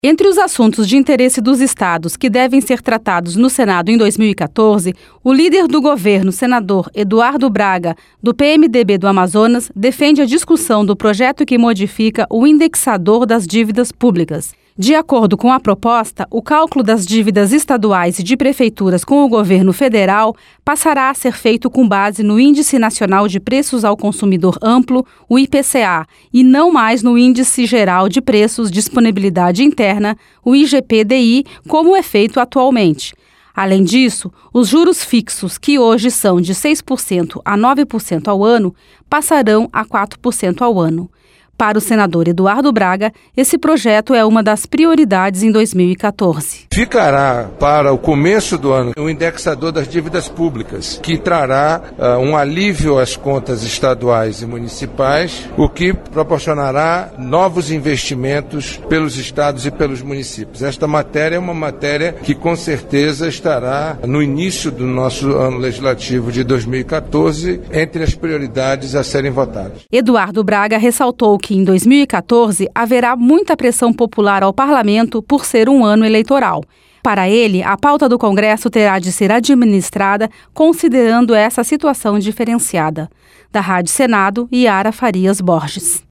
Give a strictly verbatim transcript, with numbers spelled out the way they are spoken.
Entre os assuntos de interesse dos estados que devem ser tratados no Senado em dois mil e quatorze, o líder do governo, senador Eduardo Braga, do P M D B do Amazonas, defende a discussão do projeto que modifica o indexador das dívidas públicas. De acordo com a proposta, o cálculo das dívidas estaduais e de prefeituras com o governo federal passará a ser feito com base no Índice Nacional de Preços ao Consumidor Amplo, o I P C A, e não mais no Índice Geral de Preços Disponibilidade Interna, o I G P D I, como é feito atualmente. Além disso, os juros fixos, que hoje são de seis por cento a nove por cento ao ano, passarão a quatro por cento ao ano. Para o senador Eduardo Braga, esse projeto é uma das prioridades em dois mil e quatorze. Ficará para o começo do ano o indexador das dívidas públicas, que trará uh, um alívio às contas estaduais e municipais, o que proporcionará novos investimentos pelos estados e pelos municípios. Esta matéria é uma matéria que com certeza estará no início do nosso ano legislativo de dois mil e quatorze entre as prioridades a serem votadas. Eduardo Braga ressaltou que em dois mil e quatorze haverá muita pressão popular ao parlamento por ser um ano eleitoral. Para ele, a pauta do Congresso terá de ser administrada considerando essa situação diferenciada. Da Rádio Senado, Yara Farias Borges.